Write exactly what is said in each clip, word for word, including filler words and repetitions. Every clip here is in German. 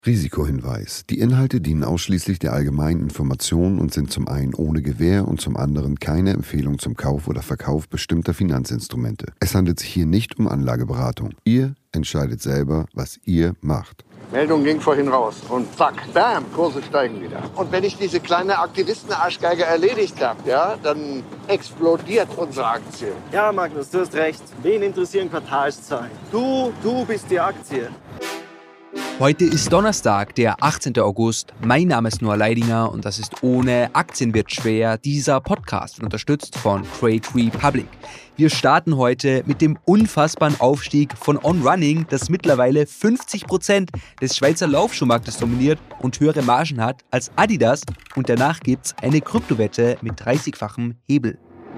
Risikohinweis. Die Inhalte dienen ausschließlich der allgemeinen Information und sind zum einen ohne Gewähr und zum anderen keine Empfehlung zum Kauf oder Verkauf bestimmter Finanzinstrumente. Es handelt sich hier nicht um Anlageberatung. Ihr entscheidet selber, was ihr macht. Meldung ging vorhin raus und zack, bam, Kurse steigen wieder. Und wenn ich diese kleine Aktivisten-Arschgeige erledigt habe, ja, dann explodiert unsere Aktie. Ja, Magnus, du hast recht. Wen interessieren Quartalszahlen? Du, du bist die Aktie. Heute ist Donnerstag, der achtzehnten August. Mein Name ist Noah Leidinger und das ist ohne Aktien wird schwer. Dieser Podcast wird unterstützt von Trade Republic. Wir starten heute mit dem unfassbaren Aufstieg von On Running, das mittlerweile fünfzig Prozent des Schweizer Laufschuhmarktes dominiert und höhere Margen hat als Adidas. Und danach gibt's eine Kryptowette mit dreißigfachem Hebel.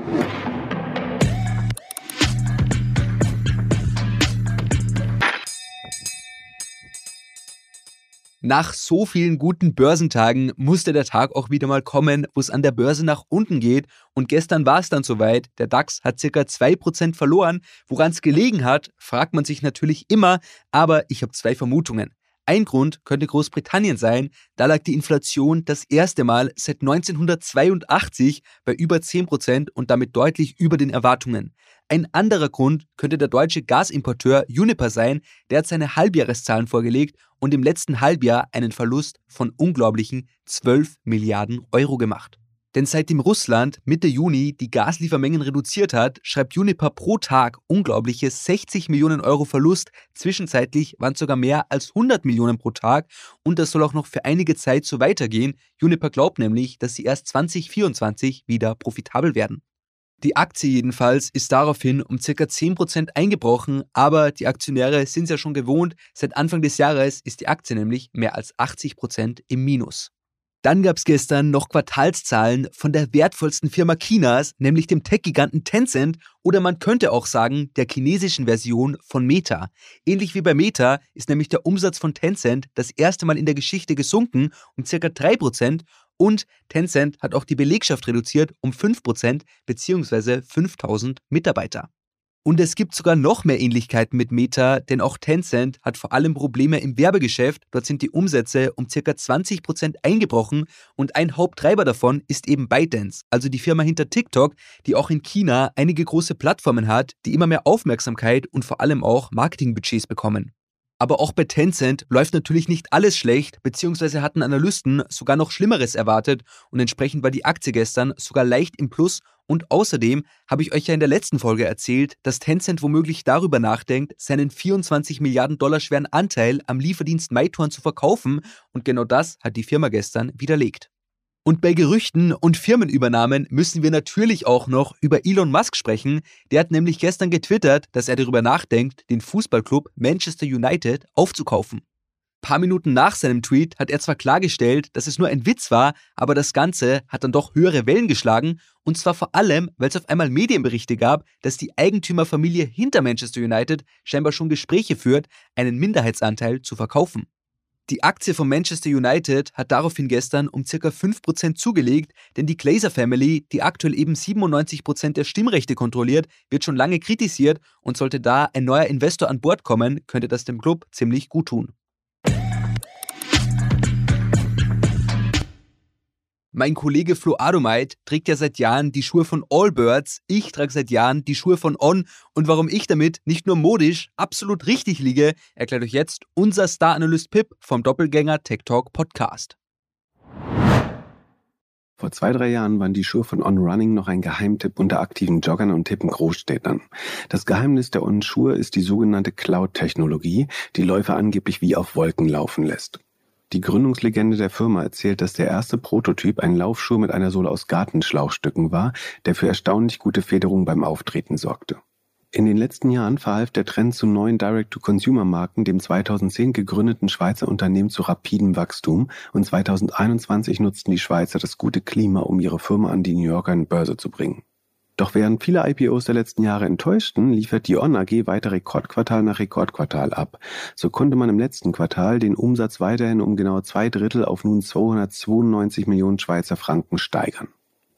Nach so vielen guten Börsentagen musste der Tag auch wieder mal kommen, wo es an der Börse nach unten geht. Und gestern war es dann soweit. Der DAX hat ca. zwei Prozent verloren. Woran es gelegen hat, fragt man sich natürlich immer. Aber ich habe zwei Vermutungen. Ein Grund könnte Großbritannien sein. Da lag die Inflation das erste Mal seit neunzehnhundertzweiundachtzig bei über zehn Prozent und damit deutlich über den Erwartungen. Ein anderer Grund könnte der deutsche Gasimporteur Uniper sein. Der hat seine Halbjahreszahlen vorgelegt und im letzten Halbjahr einen Verlust von unglaublichen zwölf Milliarden Euro gemacht. Denn seitdem Russland Mitte Juni die Gasliefermengen reduziert hat, schreibt Uniper pro Tag unglaubliche sechzig Millionen Euro Verlust. Zwischenzeitlich waren es sogar mehr als hundert Millionen pro Tag und das soll auch noch für einige Zeit so weitergehen. Uniper glaubt nämlich, dass sie erst zwanzig vierundzwanzig wieder profitabel werden. Die Aktie jedenfalls ist daraufhin um ca. zehn Prozent eingebrochen, aber die Aktionäre sind es ja schon gewohnt. Seit Anfang des Jahres ist die Aktie nämlich mehr als achtzig Prozent im Minus. Dann gab es gestern noch Quartalszahlen von der wertvollsten Firma Chinas, nämlich dem Tech-Giganten Tencent oder man könnte auch sagen, der chinesischen Version von Meta. Ähnlich wie bei Meta ist nämlich der Umsatz von Tencent das erste Mal in der Geschichte gesunken um ca. drei Prozent und Tencent hat auch die Belegschaft reduziert um fünf Prozent bzw. fünftausend Mitarbeiter. Und es gibt sogar noch mehr Ähnlichkeiten mit Meta, denn auch Tencent hat vor allem Probleme im Werbegeschäft. Dort sind die Umsätze um ca. zwanzig Prozent eingebrochen und ein Haupttreiber davon ist eben ByteDance, also die Firma hinter TikTok, die auch in China einige große Plattformen hat, die immer mehr Aufmerksamkeit und vor allem auch Marketingbudgets bekommen. Aber auch bei Tencent läuft natürlich nicht alles schlecht, beziehungsweise hatten Analysten sogar noch Schlimmeres erwartet und entsprechend war die Aktie gestern sogar leicht im Plus. Und außerdem habe ich euch ja in der letzten Folge erzählt, dass Tencent womöglich darüber nachdenkt, seinen vierundzwanzig Milliarden Dollar schweren Anteil am Lieferdienst Meituan zu verkaufen und genau das hat die Firma gestern widerlegt. Und bei Gerüchten und Firmenübernahmen müssen wir natürlich auch noch über Elon Musk sprechen. Der hat nämlich gestern getwittert, dass er darüber nachdenkt, den Fußballclub Manchester United aufzukaufen. Ein paar Minuten nach seinem Tweet hat er zwar klargestellt, dass es nur ein Witz war, aber das Ganze hat dann doch höhere Wellen geschlagen. Und zwar vor allem, weil es auf einmal Medienberichte gab, dass die Eigentümerfamilie hinter Manchester United scheinbar schon Gespräche führt, einen Minderheitsanteil zu verkaufen. Die Aktie von Manchester United hat daraufhin gestern um ca. fünf Prozent zugelegt, denn die Glazer Family, die aktuell eben siebenundneunzig Prozent der Stimmrechte kontrolliert, wird schon lange kritisiert und sollte da ein neuer Investor an Bord kommen, könnte das dem Club ziemlich gut tun. Mein Kollege Flo Adomait trägt ja seit Jahren die Schuhe von Allbirds, ich trage seit Jahren die Schuhe von On und warum ich damit nicht nur modisch absolut richtig liege, erklärt euch jetzt unser Star-Analyst Pip vom Doppelgänger Tech Talk Podcast. Vor zwei, drei Jahren waren die Schuhe von On Running noch ein Geheimtipp unter aktiven Joggern und hippen Großstädtern. Das Geheimnis der On-Schuhe ist die sogenannte Cloud-Technologie, die Läufer angeblich wie auf Wolken laufen lässt. Die Gründungslegende der Firma erzählt, dass der erste Prototyp ein Laufschuh mit einer Sohle aus Gartenschlauchstücken war, der für erstaunlich gute Federung beim Auftreten sorgte. In den letzten Jahren verhalf der Trend zu neuen Direct-to-Consumer-Marken dem zweitausendzehn gegründeten Schweizer Unternehmen zu rapidem Wachstum und zweitausendeinundzwanzig nutzten die Schweizer das gute Klima, um ihre Firma an die New Yorker Börse zu bringen. Doch während viele I P Os der letzten Jahre enttäuschten, liefert die On A G weiter Rekordquartal nach Rekordquartal ab. So konnte man im letzten Quartal den Umsatz weiterhin um genau zwei Drittel auf nun zweihundertzweiundneunzig Millionen Schweizer Franken steigern.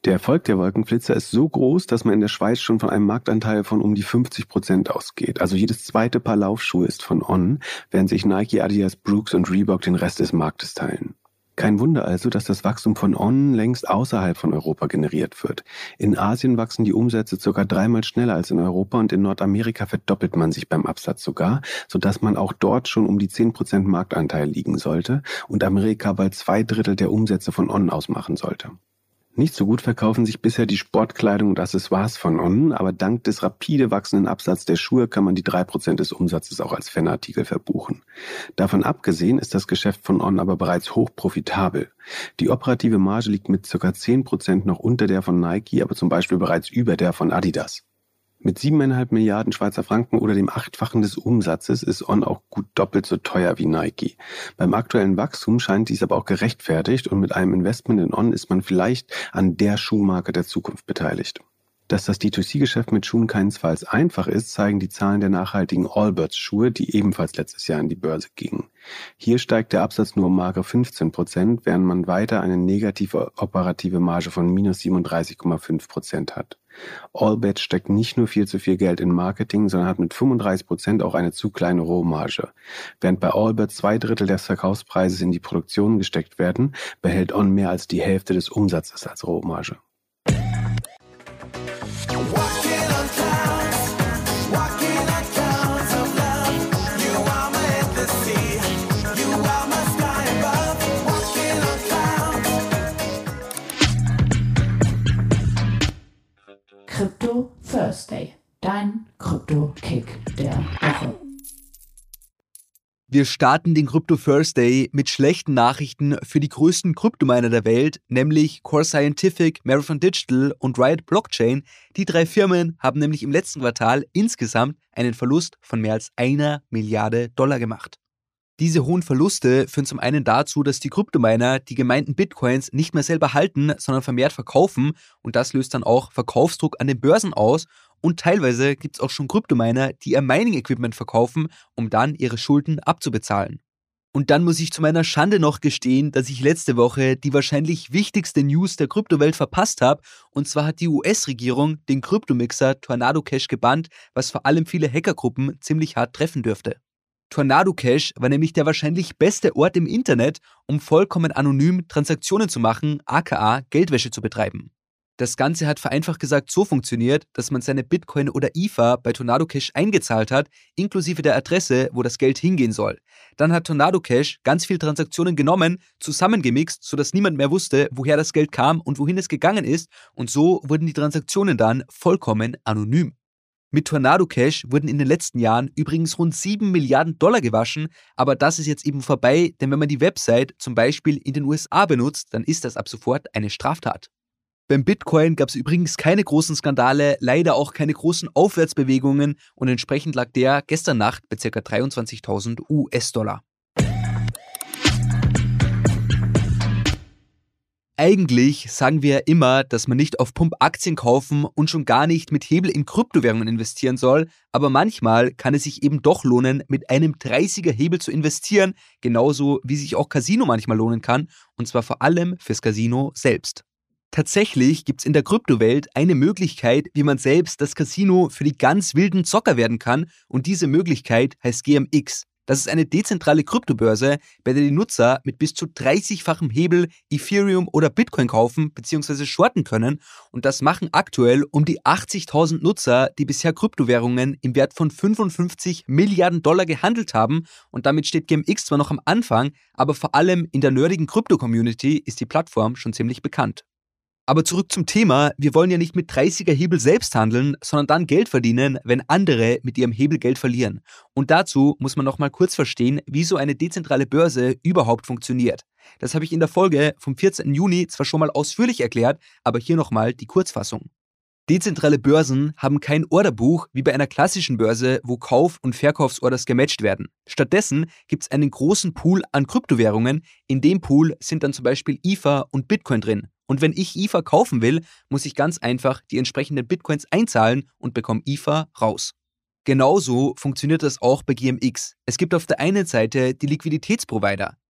Der Erfolg der Wolkenflitzer ist so groß, dass man in der Schweiz schon von einem Marktanteil von um die fünfzig Prozent ausgeht. Also jedes zweite Paar Laufschuhe ist von On, während sich Nike, Adidas, Brooks und Reebok den Rest des Marktes teilen. Kein Wunder also, dass das Wachstum von On längst außerhalb von Europa generiert wird. In Asien wachsen die Umsätze sogar dreimal schneller als in Europa und in Nordamerika verdoppelt man sich beim Absatz sogar, sodass man auch dort schon um die zehn Prozent Marktanteil liegen sollte und Amerika bald zwei Drittel der Umsätze von On ausmachen sollte. Nicht so gut verkaufen sich bisher die Sportkleidung und Accessoires von On, aber dank des rapide wachsenden Absatzes der Schuhe kann man die drei Prozent des Umsatzes auch als Fanartikel verbuchen. Davon abgesehen ist das Geschäft von On aber bereits hoch profitabel. Die operative Marge liegt mit ca. zehn Prozent noch unter der von Nike, aber zum Beispiel bereits über der von Adidas. Mit siebeneinhalb Milliarden Schweizer Franken oder dem Achtfachen des Umsatzes ist On auch gut doppelt so teuer wie Nike. Beim aktuellen Wachstum scheint dies aber auch gerechtfertigt und mit einem Investment in On ist man vielleicht an der Schuhmarke der Zukunft beteiligt. Dass das D zwei C-Geschäft mit Schuhen keinesfalls einfach ist, zeigen die Zahlen der nachhaltigen Allbirds-Schuhe, die ebenfalls letztes Jahr an die Börse gingen. Hier steigt der Absatz nur um magere fünfzehn Prozent, während man weiter eine negative operative Marge von minus siebenunddreißig Komma fünf Prozent hat. Allbirds steckt nicht nur viel zu viel Geld in Marketing, sondern hat mit fünfunddreißig Prozent auch eine zu kleine Rohmarge. Während bei Allbirds zwei Drittel des Verkaufspreises in die Produktion gesteckt werden, behält On mehr als die Hälfte des Umsatzes als Rohmarge. Crypto Thursday, dein Krypto-Kick der Woche. Wir starten den Crypto Thursday mit schlechten Nachrichten für die größten Kryptominer der Welt, nämlich Core Scientific, Marathon Digital und Riot Blockchain. Die drei Firmen haben nämlich im letzten Quartal insgesamt einen Verlust von mehr als einer Milliarde Dollar gemacht. Diese hohen Verluste führen zum einen dazu, dass die Kryptominer die gemeinten Bitcoins nicht mehr selber halten, sondern vermehrt verkaufen und das löst dann auch Verkaufsdruck an den Börsen aus und teilweise gibt es auch schon Kryptominer, die ihr Mining-Equipment verkaufen, um dann ihre Schulden abzubezahlen. Und dann muss ich zu meiner Schande noch gestehen, dass ich letzte Woche die wahrscheinlich wichtigste News der Kryptowelt verpasst habe. Und zwar hat die U S-Regierung den Kryptomixer Tornado Cash gebannt, was vor allem viele Hackergruppen ziemlich hart treffen dürfte. Tornado Cash war nämlich der wahrscheinlich beste Ort im Internet, um vollkommen anonym Transaktionen zu machen, aka Geldwäsche zu betreiben. Das Ganze hat vereinfacht gesagt so funktioniert, dass man seine Bitcoin oder E T H bei Tornado Cash eingezahlt hat, inklusive der Adresse, wo das Geld hingehen soll. Dann hat Tornado Cash ganz viele Transaktionen genommen, zusammengemixt, sodass niemand mehr wusste, woher das Geld kam und wohin es gegangen ist und so wurden die Transaktionen dann vollkommen anonym. Mit Tornado Cash wurden in den letzten Jahren übrigens rund sieben Milliarden Dollar gewaschen, aber das ist jetzt eben vorbei, denn wenn man die Website zum Beispiel in den U S A benutzt, dann ist das ab sofort eine Straftat. Beim Bitcoin gab es übrigens keine großen Skandale, leider auch keine großen Aufwärtsbewegungen und entsprechend lag der gestern Nacht bei ca. dreiundzwanzigtausend U S-Dollar. Eigentlich sagen wir ja immer, dass man nicht auf Pump Aktien kaufen und schon gar nicht mit Hebel in Kryptowährungen investieren soll, aber manchmal kann es sich eben doch lohnen, mit einem dreißiger Hebel zu investieren, genauso wie sich auch Casino manchmal lohnen kann, und zwar vor allem fürs Casino selbst. Tatsächlich gibt es in der Kryptowelt eine Möglichkeit, wie man selbst das Casino für die ganz wilden Zocker werden kann und diese Möglichkeit heißt G M X. Das ist eine dezentrale Kryptobörse, bei der die Nutzer mit bis zu dreißigfachem Hebel Ethereum oder Bitcoin kaufen bzw. shorten können und das machen aktuell um die achtzigtausend Nutzer, die bisher Kryptowährungen im Wert von fünfundfünfzig Milliarden Dollar gehandelt haben und damit steht G M X zwar noch am Anfang, aber vor allem in der nerdigen Krypto-Community ist die Plattform schon ziemlich bekannt. Aber zurück zum Thema, wir wollen ja nicht mit dreißiger Hebel selbst handeln, sondern dann Geld verdienen, wenn andere mit ihrem Hebel Geld verlieren. Und dazu muss man noch mal kurz verstehen, wie so eine dezentrale Börse überhaupt funktioniert. Das habe ich in der Folge vom vierzehnten Juni zwar schon mal ausführlich erklärt, aber hier nochmal die Kurzfassung. Dezentrale Börsen haben kein Orderbuch wie bei einer klassischen Börse, wo Kauf- und Verkaufsorders gematcht werden. Stattdessen gibt es einen großen Pool an Kryptowährungen. In dem Pool sind dann zum Beispiel E T H und Bitcoin drin. Und wenn ich E T H kaufen will, muss ich ganz einfach die entsprechenden Bitcoins einzahlen und bekomme E T H raus. Genauso funktioniert das auch bei G M X. Es gibt auf der einen Seite die Liquiditätsprovider.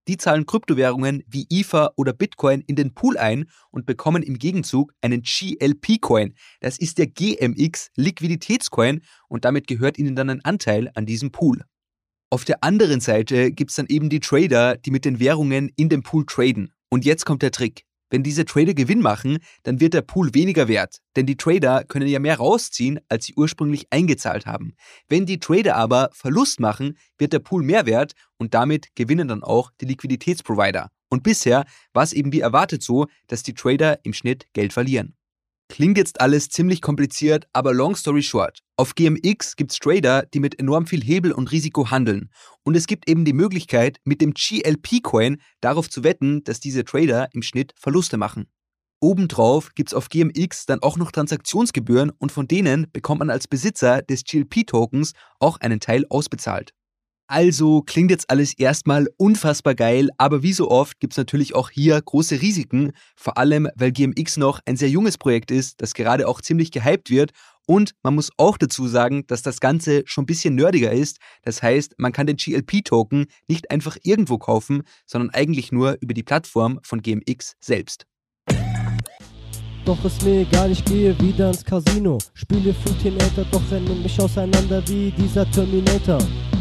Die zahlen Kryptowährungen wie Ether oder Bitcoin in den Pool ein und bekommen im Gegenzug einen G L P-Coin. Das ist der G M X-Liquiditätscoin und damit gehört ihnen dann ein Anteil an diesem Pool. Auf der anderen Seite gibt es dann eben die Trader, die mit den Währungen in dem Pool traden. Und jetzt kommt der Trick. Wenn diese Trader Gewinn machen, dann wird der Pool weniger wert, denn die Trader können ja mehr rausziehen, als sie ursprünglich eingezahlt haben. Wenn die Trader aber Verlust machen, wird der Pool mehr wert und damit gewinnen dann auch die Liquiditätsprovider. Und bisher war es eben wie erwartet so, dass die Trader im Schnitt Geld verlieren. Klingt jetzt alles ziemlich kompliziert, aber long story short. Auf G M X gibt es Trader, die mit enorm viel Hebel und Risiko handeln. Und es gibt eben die Möglichkeit, mit dem G L P-Coin darauf zu wetten, dass diese Trader im Schnitt Verluste machen. Obendrauf gibt es auf G M X dann auch noch Transaktionsgebühren und von denen bekommt man als Besitzer des G L P-Tokens auch einen Teil ausbezahlt. Also klingt jetzt alles erstmal unfassbar geil, aber wie so oft gibt es natürlich auch hier große Risiken, vor allem weil G M X noch ein sehr junges Projekt ist, das gerade auch ziemlich gehypt wird und man muss auch dazu sagen, dass das Ganze schon ein bisschen nerdiger ist, das heißt, man kann den G L P-Token nicht einfach irgendwo kaufen, sondern eigentlich nur über die Plattform von G M X selbst. Doch ist mir egal, ich gehe wieder ins Casino, spiele Fruitinator, doch renne mich auseinander wie dieser Terminator.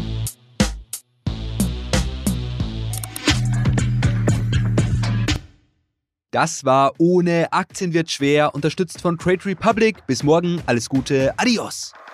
Das war Ohne Aktien wird schwer, unterstützt von Trade Republic. Bis morgen, alles Gute, adios!